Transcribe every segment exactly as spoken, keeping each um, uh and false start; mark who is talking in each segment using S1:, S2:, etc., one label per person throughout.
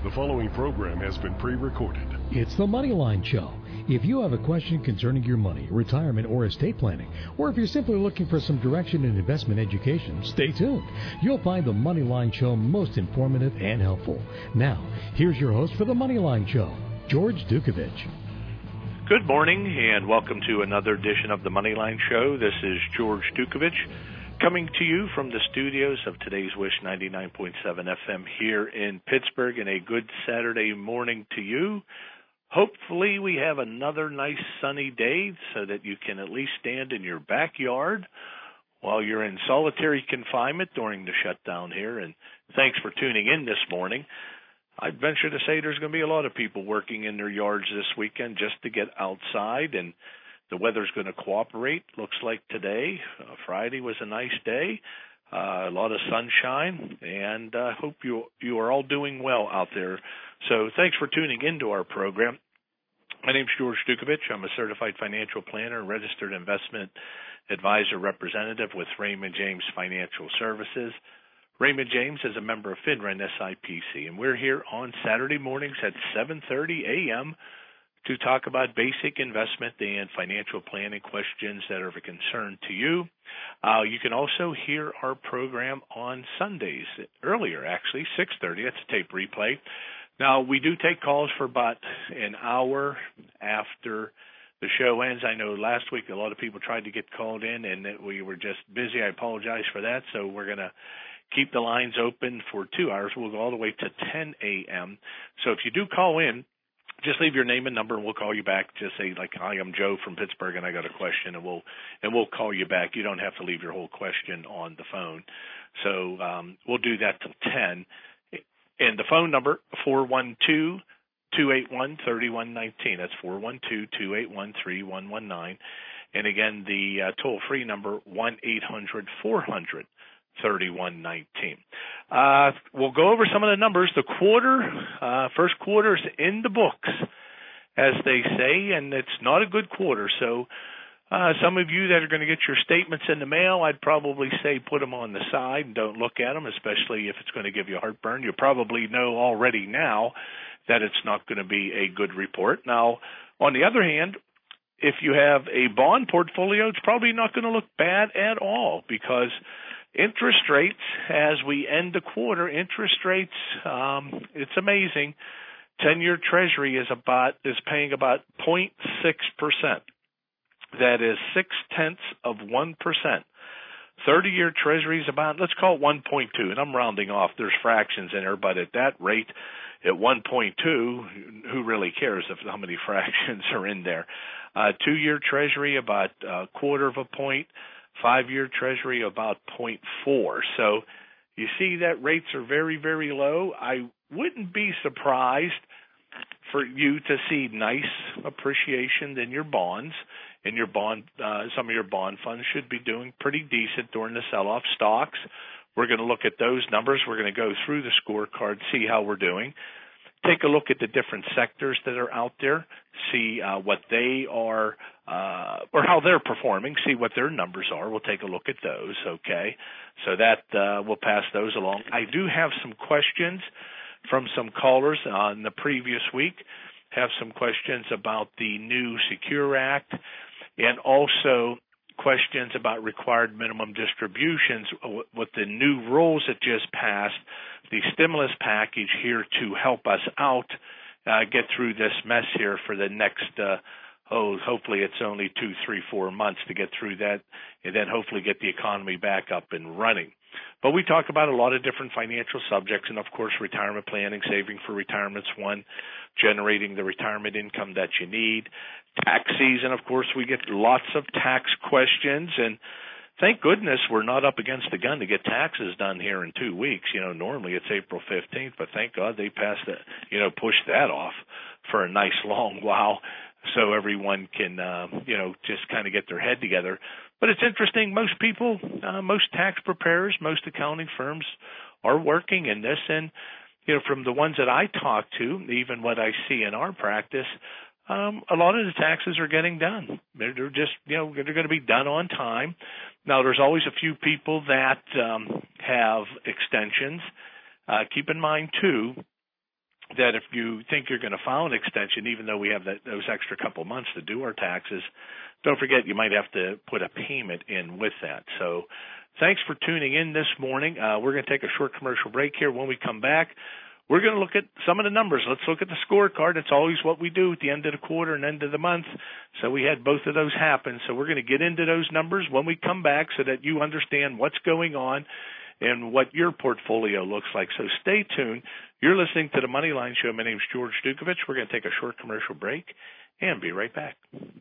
S1: The following program has been pre-recorded.
S2: It's the Moneyline Show. If you have a question concerning your money, retirement, or estate planning, or if you're simply looking for some direction in investment education, stay tuned. You'll find the Moneyline Show most informative and helpful. Now, here's your host for the Moneyline Show, George Dukovich.
S3: Good morning, and welcome to another edition of the Moneyline Show. This is George Dukovich, coming to you from the studios of Today's Wish ninety-nine point seven F M here in Pittsburgh, and a good Saturday morning to you. Hopefully we have another nice sunny day so that you can at least stand in your backyard while you're in solitary confinement during the shutdown here, and thanks for tuning in this morning. I'd venture to say there's going to be a lot of people working in their yards this weekend just to get outside, and the weather's going to cooperate. Looks like today, uh, Friday was a nice day, uh, a lot of sunshine, and I uh, hope you you are all doing well out there. So thanks for tuning into our program. My name's George Dukovich. I'm a certified financial planner and registered investment advisor representative with Raymond James Financial Services. Raymond James is a member of FINRA and S I P C, and we're here on Saturday mornings at seven thirty a.m. to talk about basic investment and financial planning questions that are of a concern to you. Uh, you can also hear our program on Sundays, earlier actually, six thirty. That's a tape replay. Now, we do take calls for about an hour after the show ends. I know last week a lot of people tried to get called in, and that we were just busy. I apologize for that, so we're going to keep the lines open for two hours. We'll go all the way to ten a.m. So if you do call in, just leave your name and number, and we'll call you back. Just say, like, hi, I'm Joe from Pittsburgh, and I got a question, and we'll and we'll call you back. You don't have to leave your whole question on the phone. So um, we'll do that till ten. And the phone number, four one two, two eight one, three one one nine. That's four one two, two eight one, three one one nine. And again, the uh, toll-free number, one eight hundred, four hundred, thirty-one nineteen. Uh, we'll go over some of the numbers. The quarter, uh, first quarter's in the books, as they say, and it's not a good quarter. So uh, some of you that are going to get your statements in the mail, I'd probably say put them on the side and don't look at them, especially if it's going to give you heartburn. You probably know already now that it's not going to be a good report. Now, on the other hand, if you have a bond portfolio, it's probably not going to look bad at all, because interest rates, as we end the quarter, interest rates, um, it's amazing. ten-year Treasury is about is paying about zero point six percent. That is six-tenths of one percent. thirty-year Treasury is about, let's call it one point two, and I'm rounding off. There's fractions in there, but at that rate, at one point two, who really cares if how many fractions are in there? Uh, two-year Treasury, about a quarter of a point. Five-year Treasury, about zero point four. So you see that rates are very, very low. I wouldn't be surprised for you to see nice appreciation in your bonds. And your bond, uh, some of your bond funds should be doing pretty decent during the sell-off. Stocks, we're going to look at those numbers. We're going to go through the scorecard, see how we're doing. Take a look at the different sectors that are out there, see uh, what they are, uh, or how they're performing, see what their numbers are. We'll take a look at those, okay? So that uh, we'll pass those along. I do have some questions from some callers on the previous week, have some questions about the new Secure Act, and also questions about required minimum distributions with the new rules that just passed, the stimulus package here to help us out, uh, get through this mess here for the next, uh, oh, hopefully it's only two, three, four months to get through that, and then hopefully get the economy back up and running. But we talk about a lot of different financial subjects, and of course retirement planning, saving for retirement's one, generating the retirement income that you need. Tax season, of course, we get lots of tax questions, and thank goodness we're not up against the gun to get taxes done here in two weeks. You know, normally it's April fifteenth, but thank God they passed it, you know, pushed that off for a nice long while so everyone can, uh, you know, just kind of get their head together. But it's interesting, most people, uh, most tax preparers, most accounting firms are working in this, and, you know, from the ones that I talk to, even what I see in our practice, Um, a lot of the taxes are getting done. They're, they're just, you know, they're going to be done on time. Now, there's always a few people that um, have extensions. Uh, keep in mind, too, that if you think you're going to file an extension, even though we have that, those extra couple months to do our taxes, don't forget you might have to put a payment in with that. So thanks for tuning in this morning. Uh, we're going to take a short commercial break here. When we come back, we're going to look at some of the numbers. Let's look at the scorecard. It's always what we do at the end of the quarter and end of the month. So we had both of those happen. So we're going to get into those numbers when we come back so that you understand what's going on and what your portfolio looks like. So stay tuned. You're listening to the Moneyline Show. My name is George Dukovich. We're going to take a short commercial break and be right back.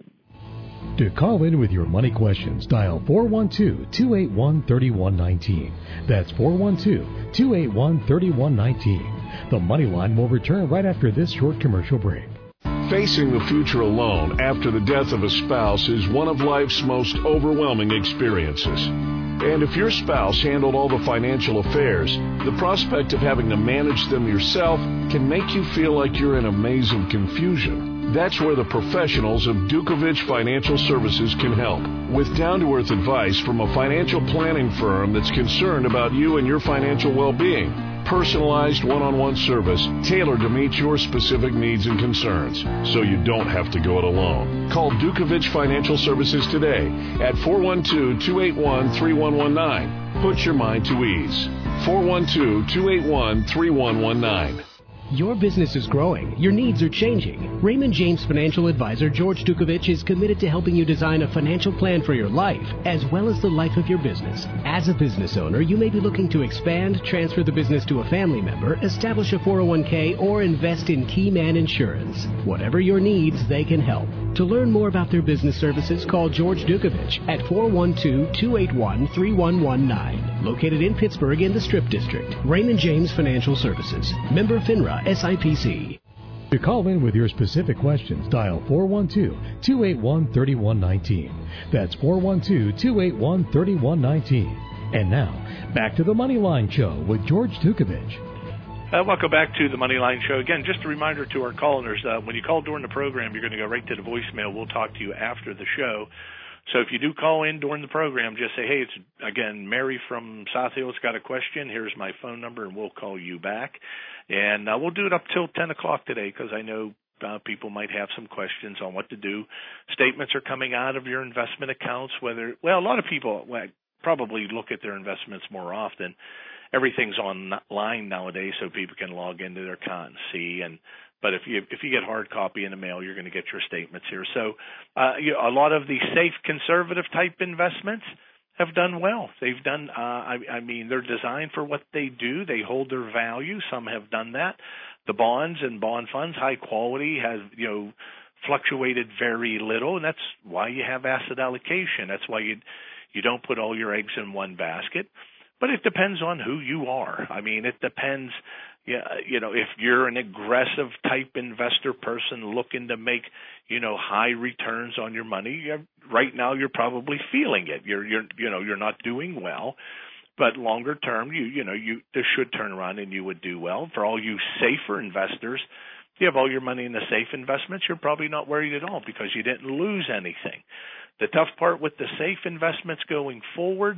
S2: To call in with your money questions, dial four one two, two eight one, three one one nine. That's four one two, two eight one, three one one nine. The Moneyline will return right after this short commercial break.
S1: Facing the future alone after the death of a spouse is one of life's most overwhelming experiences. And if your spouse handled all the financial affairs, the prospect of having to manage them yourself can make you feel like you're in a maze of confusion. That's where the professionals of Dukovich Financial Services can help. With down-to-earth advice from a financial planning firm that's concerned about you and your financial well-being. Personalized one-on-one service tailored to meet your specific needs and concerns, so you don't have to go it alone. Call Dukovich Financial Services today at four one two, two eight one, three one one nine. Put your mind to ease. four one two, two eight one, three one one nine.
S4: Your business is growing. Your needs are changing. Raymond James Financial Advisor George Dukovich is committed to helping you design a financial plan for your life, as well as the life of your business. As a business owner, you may be looking to expand, transfer the business to a family member, establish a four oh one k, or invest in Key Man Insurance. Whatever your needs, they can help. To learn more about their business services, call George Dukovich at four one two, two eight one, three one one nine. Located in Pittsburgh in the Strip District. Raymond James Financial Services. Member FINRA S I P C.
S2: To call in with your specific questions, dial four one two, two eight one, three one one nine. That's four one two, two eight one, three one one nine. And now, back to the Moneyline Show with George Dukovich.
S3: Uh, welcome back to the Moneyline Show. Again, just a reminder to our callers, uh, when you call during the program, you're going to go right to the voicemail. We'll talk to you after the show. So if you do call in during the program, just say, hey, it's, again, Mary from South Hill's got a question. Here's my phone number, and we'll call you back. And uh, we'll do it up till ten o'clock today because I know uh, people might have some questions on what to do. Statements are coming out of your investment accounts, whether, well, a lot of people well, probably look at their investments more often. Everything's online nowadays, so people can log into their account and see. And but if you if you get hard copy in the mail, you're going to get your statements here. So uh, you know, a lot of the safe, conservative type investments have done well. They've done. Uh, I, I mean, they're designed for what they do. They hold their value. Some have done that. The bonds and bond funds, high quality, has you know fluctuated very little, and that's why you have asset allocation. That's why you you don't put all your eggs in one basket. But it depends on who you are. I mean, it depends, you know, if you're an aggressive type investor person looking to make, you know, high returns on your money, you're, right now you're probably feeling it. You're, you're, you know, you're not doing well. But longer term, you, you know, you this should turn around and you would do well. For all you safer investors, if you have all your money in the safe investments, you're probably not worried at all because you didn't lose anything. The tough part with the safe investments going forward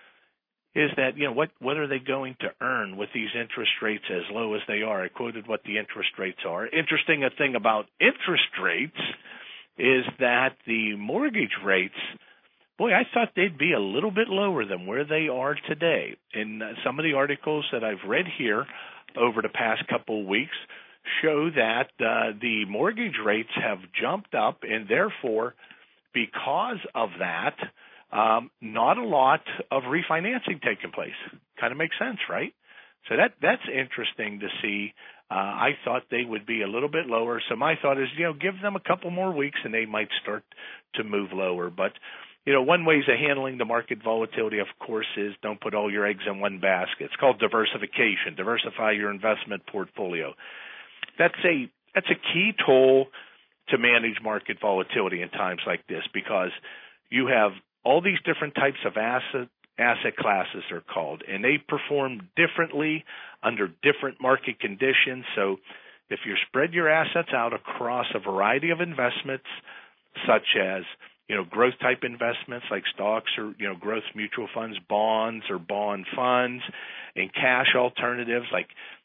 S3: is that, you know, what, what are they going to earn with these interest rates as low as they are? I quoted what the interest rates are. Interesting a thing about interest rates is that the mortgage rates, boy, I thought they'd be a little bit lower than where they are today. In some of the articles that I've read here over the past couple of weeks show that uh, the mortgage rates have jumped up, and therefore, because of that, Um, not a lot of refinancing taking place. Kind of makes sense, right? So that that's interesting to see. Uh, I thought they would be a little bit lower. So my thought is, you know, give them a couple more weeks and they might start to move lower. But, you know, one way of handling the market volatility, of course, is don't put all your eggs in one basket. It's called diversification. Diversify your investment portfolio. That's a that's a key tool to manage market volatility in times like this because you have all these different types of asset asset classes are called, and they perform differently under different market conditions. So if you spread your assets out across a variety of investments, such as, you know, growth type investments like stocks or, you know, growth mutual funds, bonds or bond funds, and cash alternatives like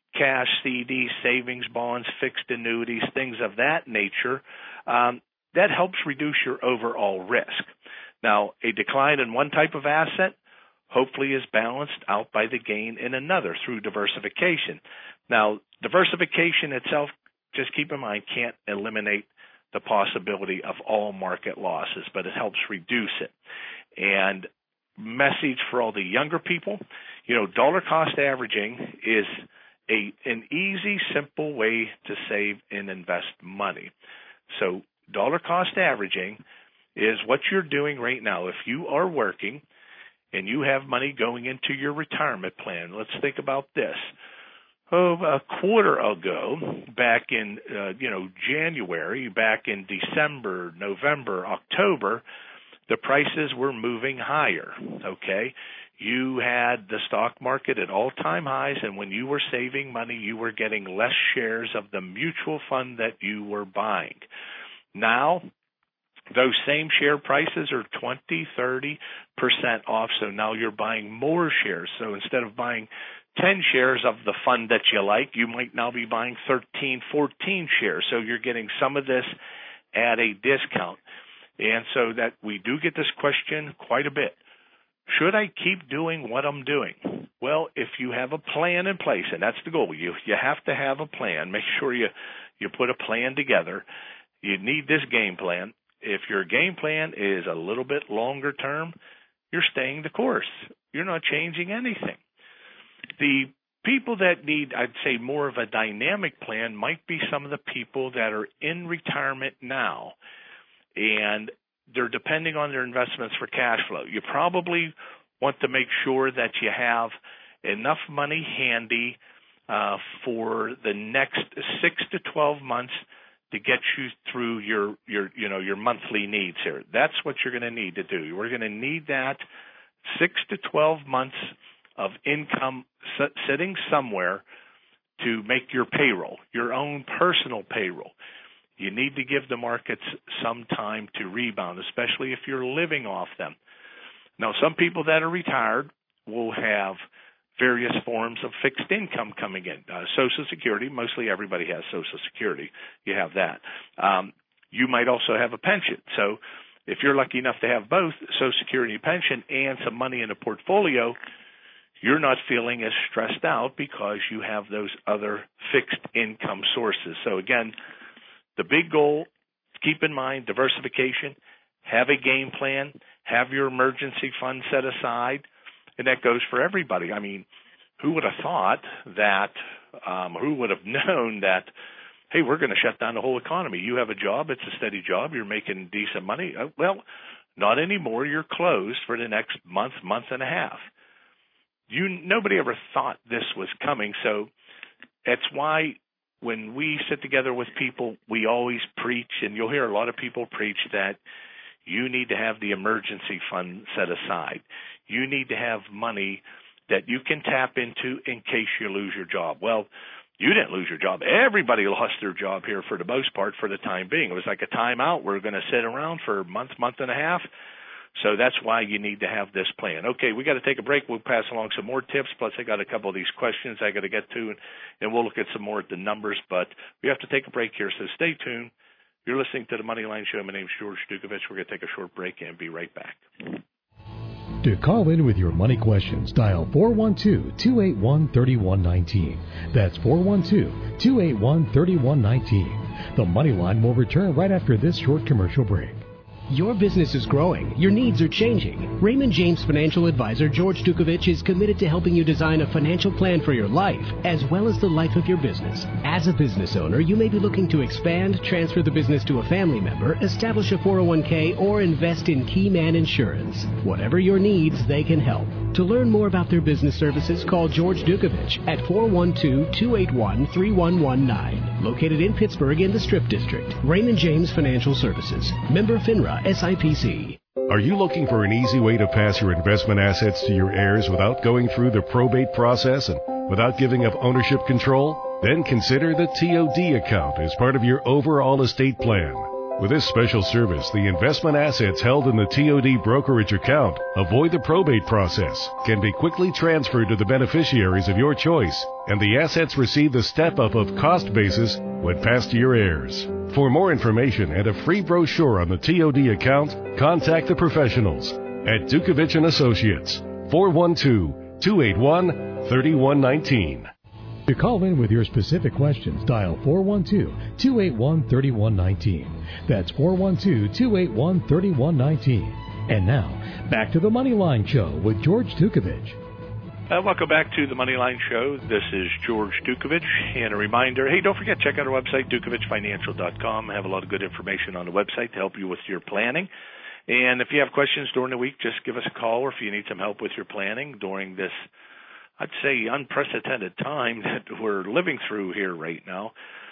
S3: cash, C Ds, savings bonds, fixed annuities, things of that nature, um, that helps reduce your overall risk. Now, a decline in one type of asset hopefully is balanced out by the gain in another through diversification. Now, diversification itself, just keep in mind, can't eliminate the possibility of all market losses, but it helps reduce it. And message for all the younger people, you know, dollar cost averaging is a an easy, simple way to save and invest money. So dollar cost averaging is what you're doing right now. If you are working and you have money going into your retirement plan, let's think about this. Oh, a quarter ago, back in, uh, you know, January, back in December, November, October, the prices were moving higher, okay? You had the stock market at all-time highs, and when you were saving money, you were getting less shares of the mutual fund that you were buying. Now, those same share prices are twenty, thirty percent off, so now you're buying more shares. So instead of buying ten shares of the fund that you like, you might now be buying thirteen, fourteen shares. So you're getting some of this at a discount. And so that we do get this question quite a bit. Should I keep doing what I'm doing? Well, if you have a plan in place, and that's the goal, you you have to have a plan. Make sure you, you put a plan together. You need this game plan. If your game plan is a little bit longer term, you're staying the course. You're not changing anything. The people that need, I'd say, more of a dynamic plan might be some of the people that are in retirement now, and they're depending on their investments for cash flow. You probably want to make sure that you have enough money handy uh, for the next six to twelve months to get you through your, your, you know, your monthly needs here. That's what you're going to need to do. We're going to need that six to twelve months of income sitting somewhere to make your payroll, your own personal payroll. You need to give the markets some time to rebound, especially if you're living off them. Now, some people that are retired will have various forms of fixed income coming in. Uh, Social Security, mostly everybody has Social Security. You have that. Um, you might also have a pension. So if you're lucky enough to have both Social Security and pension and some money in a portfolio, you're not feeling as stressed out because you have those other fixed income sources. So again, the big goal, keep in mind diversification, have a game plan, have your emergency fund set aside, and that goes for everybody. I mean, who would have thought that, um, who would have known that, hey, we're going to shut down the whole economy. You have a job, it's a steady job, you're making decent money. Well, not anymore. You're closed for the next month, month and a half. You, nobody ever thought this was coming, so that's why when we sit together with people, we always preach, and you'll hear a lot of people preach that you need to have the emergency fund set aside. You need to have money that you can tap into in case you lose your job. Well, you didn't lose your job. Everybody lost their job here for the most part for the time being. It was like a timeout. We're going to sit around for a month, month and a half. So that's why you need to have this plan. Okay, we got to take a break. We'll pass along some more tips. Plus, I got a couple of these questions I got to get to, and, and we'll look at some more at the numbers. But we have to take a break here, so stay tuned. You're listening to the Moneyline Show. My name is George Dukovich. We're going to take a short break and be right back.
S2: To call in with your money questions, dial four one two, two eight one, three one one nine. That's four one two, two eight one, three one one nine. The Moneyline will return right after this short commercial break.
S4: Your business is growing. Your needs are changing. Raymond James Financial Advisor George Dukovich is committed to helping you design a financial plan for your life, as well as the life of your business. As a business owner, you may be looking to expand, transfer the business to a family member, establish a four oh one k, or invest in Key Man Insurance. Whatever your needs, they can help. To learn more about their business services, call George Dukovich at four one two, two eight one, three one one nine. Located in Pittsburgh in the Strip District. Raymond James Financial Services. Member FINRA S I P C.
S1: Are you looking for an easy way to pass your investment assets to your heirs without going through the probate process and without giving up ownership control? Then consider the T O D account as part of your overall estate plan. With this special service, the investment assets held in the T O D brokerage account avoid the probate process, can be quickly transferred to the beneficiaries of your choice, and the assets receive the step-up of cost basis when passed to your heirs. For more information and a free brochure on the T O D account, contact the professionals at Dukovich and Associates, four one two, two eight one, three one one nine.
S2: To call in with your specific questions, dial four one two, two eight one, three one one nine. That's four one two, two eight one, three one one nine. And now, back to the Moneyline Show with George Dukovich.
S3: Uh, welcome back to the Moneyline Show. This is George Dukovich. And a reminder, hey, don't forget, check out our website, dukovich financial dot com. I have a lot of good information on the website to help you with your planning. And if you have questions during the week, just give us a call, or if you need some help with your planning during this, I'd say, unprecedented time that we're living through here right now.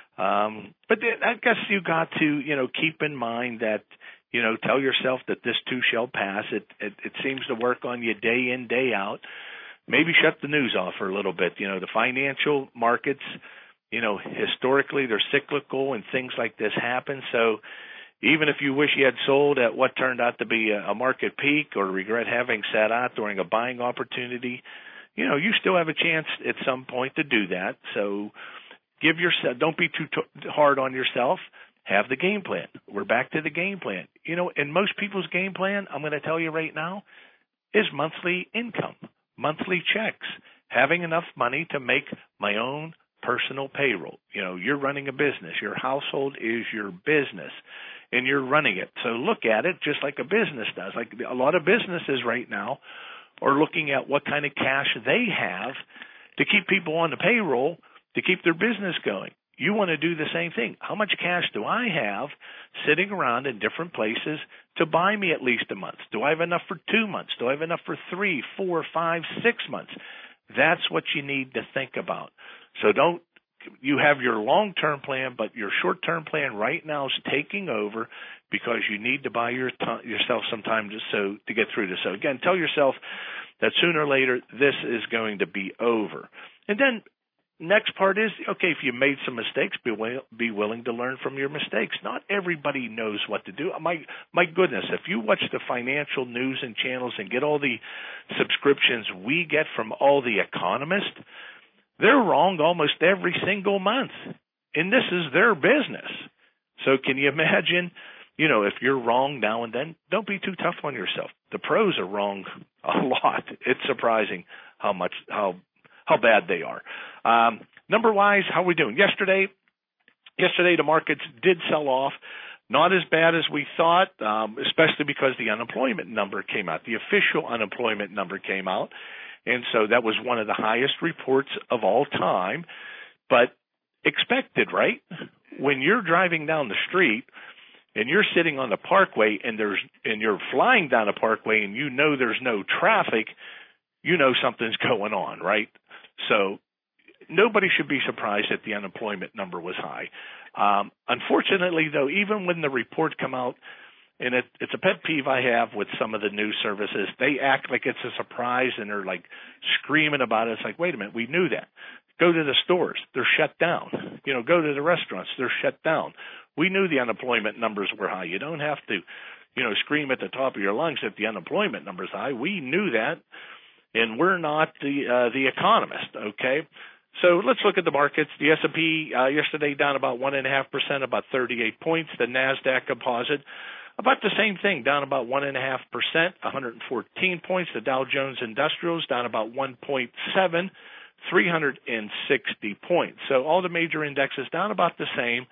S3: Um, but I guess you got to, you know, keep in mind that, you know, tell yourself that this too shall pass. It, it, it seems to work on you day in, day out. Maybe shut the news off for a little bit. You know, the financial markets, you know, historically they're cyclical and things like this happen. So even if you wish you had sold at what turned out to be a, a market peak, or regret having sat out during a buying opportunity, you know, you still have a chance at some point to do that. So give yourself, don't be too t- hard on yourself. Have the game plan. We're back to the game plan. You know, and most people's game plan, I'm going to tell you right now, is monthly income, monthly checks, having enough money to make my own personal payroll. You know, you're running a business. Your household is your business, and you're running it. So look at it just like a business does. Like a lot of businesses right now or looking at what kind of cash they have to keep people on the payroll to keep their business going. You want to do the same thing. How much cash do I have sitting around in different places to buy me at least a month? Do I have enough for two months? Do I have enough for three, four, five, six months? That's what you need to think about. So don't, you have your long-term plan, but your short-term plan right now is taking over because you need to buy your t- yourself some time to, so, to get through this. So again, tell yourself that sooner or later this is going to be over. And then next part is, okay, if you made some mistakes, be, will, be willing to learn from your mistakes. Not everybody knows what to do. My my goodness, if you watch the financial news and channels and get all the subscriptions we get from all the economists, they're wrong almost every single month. And this is their business. So can you imagine, you know, if you're wrong now and then, don't be too tough on yourself. The pros are wrong a lot. It's surprising how much, how how bad they are. Um, number-wise, how are we doing? Yesterday, yesterday the markets did sell off. Not as bad as we thought, um, especially because the unemployment number came out. The official unemployment number came out, and so that was one of the highest reports of all time. But expected, right? When you're driving down the street and you're sitting on the parkway and there's and you're flying down a parkway and you know there's no traffic, you know something's going on, right? So nobody should be surprised that the unemployment number was high. Um, unfortunately, though, even when the report come out, and it, it's a pet peeve I have with some of the news services, they act like it's a surprise and they're like screaming about it. It's like, wait a minute, we knew that. Go to the stores, they're shut down. You know, go to the restaurants, they're shut down. We knew the unemployment numbers were high. You don't have to, you know, scream at the top of your lungs that the unemployment number's high. We knew that. And we're not the uh, the economist, okay? So let's look at the markets. The S and P uh, yesterday down about one point five percent, about thirty-eight points. The NASDAQ composite, about the same thing, down about one point five percent, one hundred fourteen points. The Dow Jones Industrials down about one point seven, three hundred sixty points. So all the major indexes down about the same.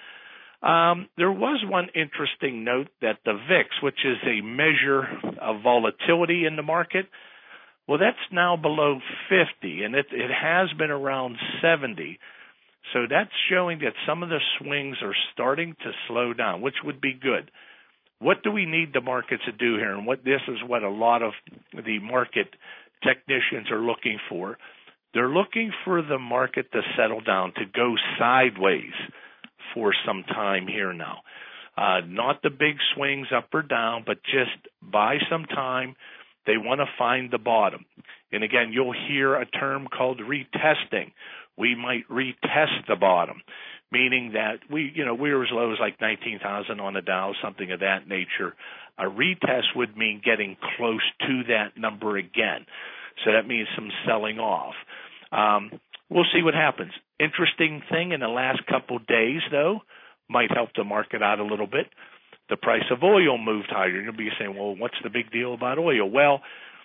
S3: Um, there was one interesting note that the V I X, which is a measure of volatility in the market, well, that's now below fifty, and it, it has been around seventy. So that's showing that some of the swings are starting to slow down, which would be good. What do we need the markets to do here? And what this is what a lot of the market technicians are looking for. They're looking for the market to settle down, to go sideways for some time here now. Uh, not the big swings up or down, but just buy some time. They want to find the bottom. And again, you'll hear a term called retesting. We might retest the bottom, meaning that we, you know, we were as low as like nineteen thousand on the Dow, something of that nature. A retest would mean getting close to that number again. So that means some selling off. Um, we'll see what happens. Interesting thing in the last couple days, though, might help the market out a little bit. The price of oil moved higher. You'll be saying, well, what's the big deal about oil? Well,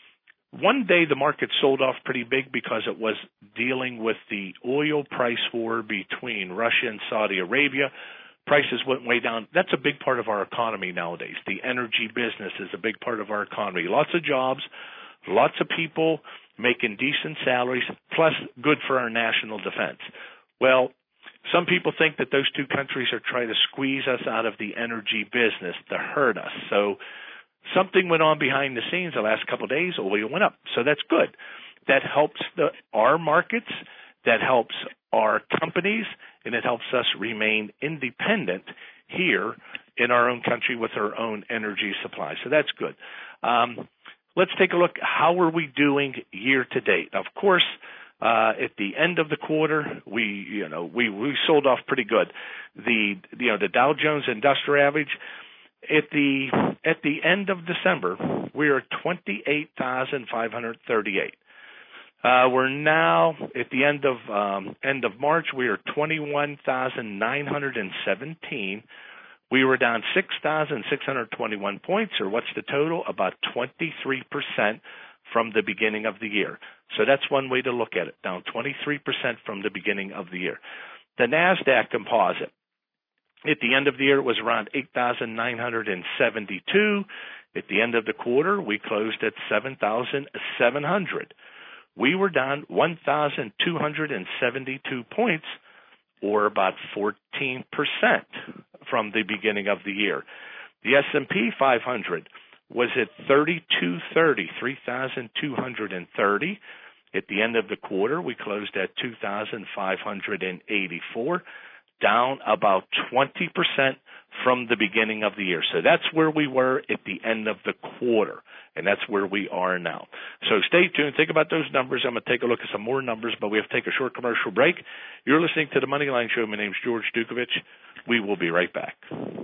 S3: one day the market sold off pretty big because it was dealing with the oil price war between Russia and Saudi Arabia. Prices went way down. That's a big part of our economy nowadays. The energy business is a big part of our economy. Lots of jobs, lots of people making decent salaries, plus good for our national defense. Well, some people think that those two countries are trying to squeeze us out of the energy business to hurt us. So something went on behind the scenes the last couple of days. Oil went up. So that's good. That helps the, our markets. That helps our companies, and it helps us remain independent here in our own country with our own energy supply. So that's good. Um, let's take a look. How are we doing year to date? Of course, uh, at the end of the quarter, we, you know, we, we sold off pretty good. The, you know, the Dow Jones Industrial Average at the at the end of December, we are twenty-eight thousand five hundred thirty-eight. Uh, we're now at the end of um, end of March. We are twenty-one thousand nine hundred seventeen. We were down six thousand six hundred twenty-one points, or what's the total? About twenty-three percent from the beginning of the year. So that's one way to look at it, down twenty-three percent from the beginning of the year. The NASDAQ composite, at the end of the year, it was around eight thousand nine hundred seventy-two. At the end of the quarter, we closed at seven thousand seven hundred. We were down one thousand two hundred seventy-two points, or about fourteen percent from the beginning of the year. The S and P five hundred was at thirty-two thirty, three thousand two hundred thirty. At the end of the quarter, we closed at two thousand five hundred eighty-four, down about twenty percent from the beginning of the year. So that's where we were at the end of the quarter, and that's where we are now. So stay tuned. Think about those numbers. I'm going to take a look at some more numbers, but we have to take a short commercial break. You're listening to the Moneyline Show. My name's George Dukovich. We will be right back.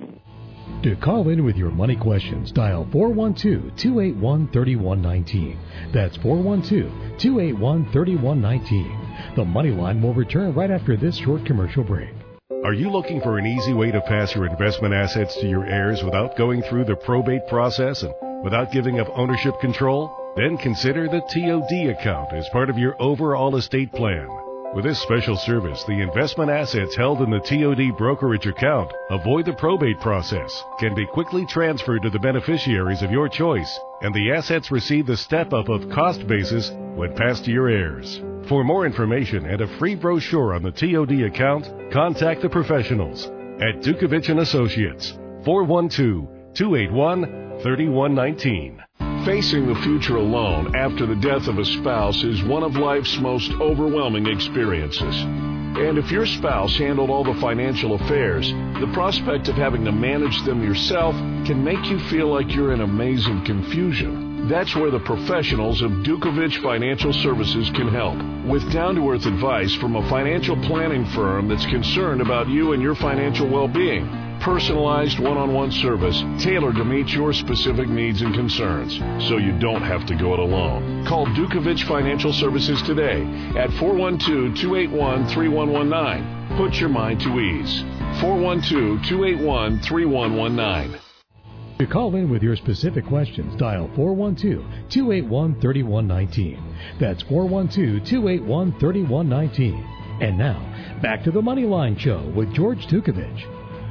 S2: To call in with your money questions, dial four one two, two eight one, three one one nine. That's four one two, two eight one, three one one nine. The Moneyline will return right after this short commercial break.
S1: Are you looking for an easy way to pass your investment assets to your heirs without going through the probate process and without giving up ownership control? Then consider the T O D account as part of your overall estate plan. With this special service, the investment assets held in the T O D brokerage account avoid the probate process, can be quickly transferred to the beneficiaries of your choice, and the assets receive the step-up of cost basis when passed to your heirs. For more information and a free brochure on the T O D account, contact the professionals at Dukovich and Associates, four one two, two eight one, three one one nine. Facing the future alone after the death of a spouse is one of life's most overwhelming experiences. And if your spouse handled all the financial affairs, the prospect of having to manage them yourself can make you feel like you're in amazing confusion. That's where the professionals of Dukovich Financial Services can help, with down-to-earth advice from a financial planning firm that's concerned about you and your financial well-being. Personalized one-on-one service tailored to meet your specific needs and concerns, so you don't have to go it alone. Call Dukovich Financial Services today at four one two, two eight one, three one one nine. Put your mind to ease. four one two, two eight one, three one one nine.
S2: To call in with your specific questions, dial four one two, two eight one, three one one nine. That's four one two, two eight one, three one one nine. And now, back to the Moneyline Show with George Dukovich.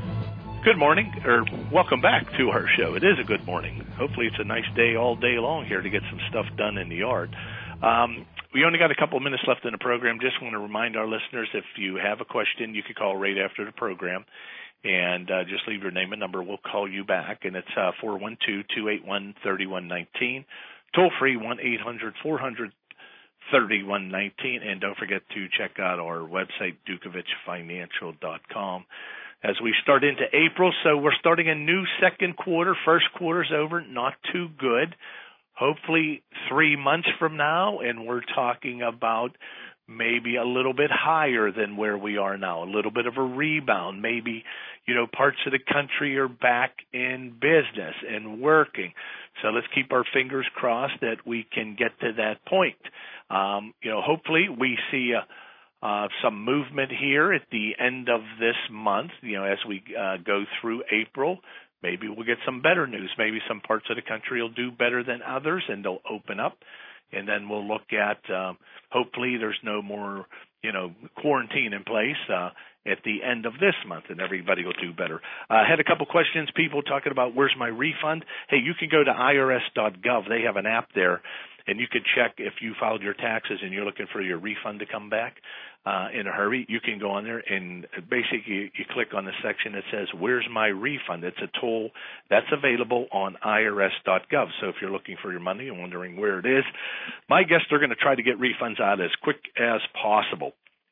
S3: Good morning, or welcome back to our show. It is a good morning. Hopefully it's a nice day all day long here to get some stuff done in the yard. Um, we only got a couple of minutes left in the program. Just want to remind our listeners, if you have a question, you can call right after the program. And uh, just leave your name and number. We'll call you back. And it's uh, four one two, two eight one, three one one nine. Toll free, one eight hundred, four hundred, three one one nine. And don't forget to check out our website, dukovich financial dot com. As we start into April, so we're starting a new second quarter. First quarter's over, not too good. Hopefully three months from now, and we're talking about maybe a little bit higher than where we are now, a little bit of a rebound. Maybe, you know, parts of the country are back in business and working. So let's keep our fingers crossed that we can get to that point. Um, you know, hopefully we see a Uh, some movement here at the end of this month, you know, as we uh, go through April. Maybe we'll get some better news. Maybe some parts of the country will do better than others, and they'll open up. And then we'll look at, um, hopefully there's no more, you know, quarantine in place uh, at the end of this month, and everybody will do better. I uh, had a couple questions, people talking about where's my refund. Hey, you can go to I R S dot gov. They have an app there, and you can check if you filed your taxes and you're looking for your refund to come back uh, in a hurry. You can go on there and basically you, you click on the section that says, where's my refund? It's a tool that's available on I R S dot gov. So if you're looking for your money and wondering where it is, my guess they're going to try to get refunds out as quick as possible,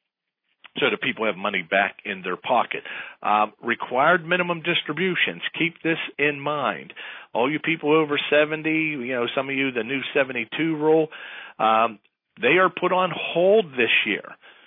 S3: so that people have money back in their pocket. Um, required minimum distributions. Keep this in mind. All you people over seventy, you know, some of you, the new seventy-two rule, um, they are put on hold this year.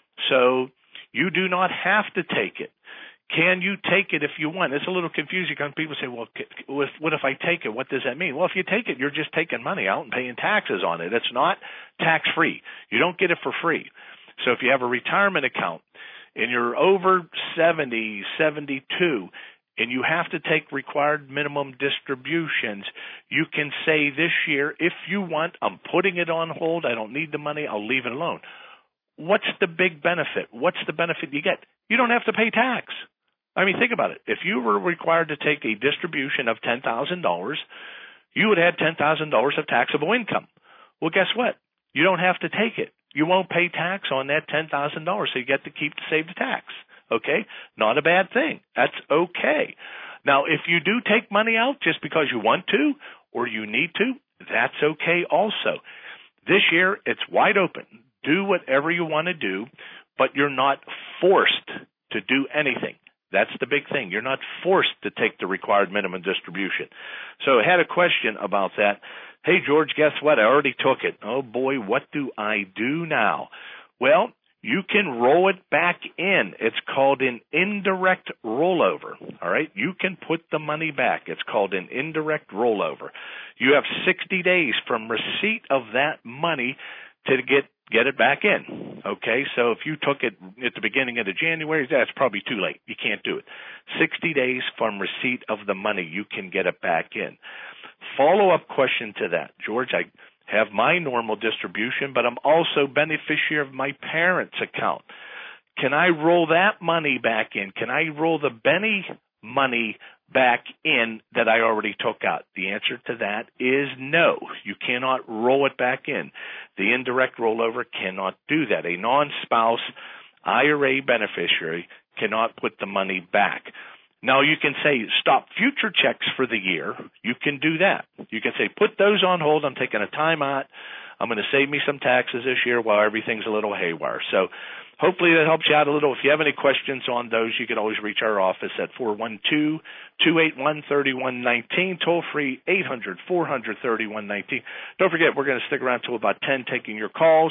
S3: So you do not have to take it. Can you take it if you want? It's a little confusing because people say, well, what if I take it? What does that mean? Well, if you take it, you're just taking money out and paying taxes on it. It's not tax-free. You don't get it for free. So if you have a retirement account and you're over seventy, seventy-two, and you have to take required minimum distributions, you can say this year, if you want, I'm putting it on hold. I don't need the money. I'll leave it alone. What's the big benefit? What's the benefit you get? You don't have to pay tax. I mean, think about it. If you were required to take a distribution of ten thousand dollars, you would have ten thousand dollars of taxable income. Well, guess what? You don't have to take it. You won't pay tax on that ten thousand dollars, so you get to keep to save the tax. Okay? Not a bad thing. That's okay. Now, if you do take money out just because you want to or you need to, that's okay also. This year, it's wide open. Do whatever you want to do, but you're not forced to do anything. That's the big thing. You're not forced to take the required minimum distribution. So I had a question about that. Hey, George, guess what? I already took it. Oh, boy, what do I do now? Well, you can roll it back in. It's called an indirect rollover, all right? You can put the money back. It's called an indirect rollover. You have sixty days from receipt of that money to get get it back in, okay? So if you took it at the beginning of the January, that's probably too late. You can't do it. sixty days from receipt of the money, you can get it back in. Follow-up question to that. George, I have my normal distribution, but I'm also beneficiary of my parents' account. Can I roll that money back in? Can I roll the Benny money back in that I already took out? The answer to that is no. You cannot roll it back in. The indirect rollover cannot do that. A non-spouse I R A beneficiary cannot put the money back. Now, you can say stop future checks for the year. You can do that. You can say put those on hold. I'm taking a time out. I'm going to save me some taxes this year while everything's a little haywire. So hopefully that helps you out a little. If you have any questions on those, you can always reach our office at four one two, two eight one, three one one nine, toll free eight hundred, four hundred, thirty-one nineteen. Don't forget, we're going to stick around till about ten taking your calls,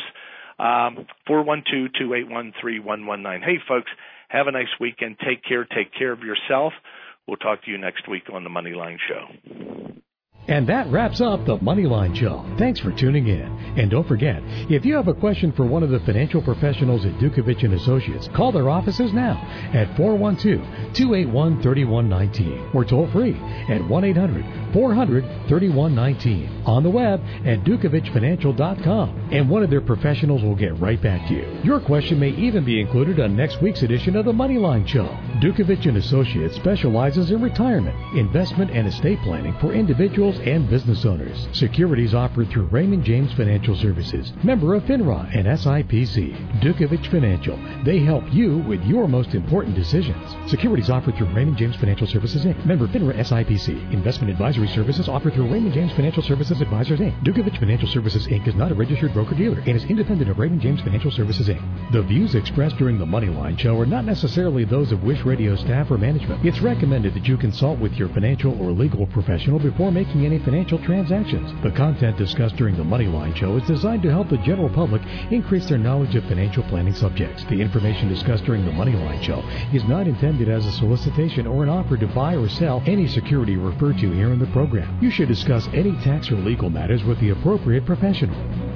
S3: um, four one two, two eight one, three one one nine. Hey, folks, have a nice weekend. Take care. Take care of yourself. We'll talk to you next week on the Moneyline Show.
S2: And that wraps up the Moneyline Show. Thanks for tuning in. And don't forget, if you have a question for one of the financial professionals at Dukovich and Associates, call their offices now at four one two, two eight one, three one one nine or toll free at one eight hundred, four hundred, thirty-one nineteen. On the web at dukovich financial dot com, and one of their professionals will get right back to you. Your question may even be included on next week's edition of the Moneyline Show. Dukovich and Associates specializes in retirement, investment, and estate planning for individuals and business owners. Securities offered through Raymond James Financial Services, member of FINRA and S I P C. Dukovich Financial. They help you with your most important decisions. Securities offered through Raymond James Financial Services, Incorporated. Member FINRA S I P C. Investment advisory services offered through Raymond James Financial Services Advisors, Incorporated. Dukovich Financial Services, Incorporated is not a registered broker-dealer and is independent of Raymond James Financial Services, Incorporated. The views expressed during the Moneyline Show are not necessarily those of Wish radio staff or management. It's recommended that you consult with your financial or legal professional before making any financial transactions. The content discussed during the Moneyline Show is designed to help the general public increase their knowledge of financial planning subjects. The information discussed during the Moneyline Show is not intended as a solicitation or an offer to buy or sell any security referred to here in the program. You should discuss any tax or legal matters with the appropriate professional.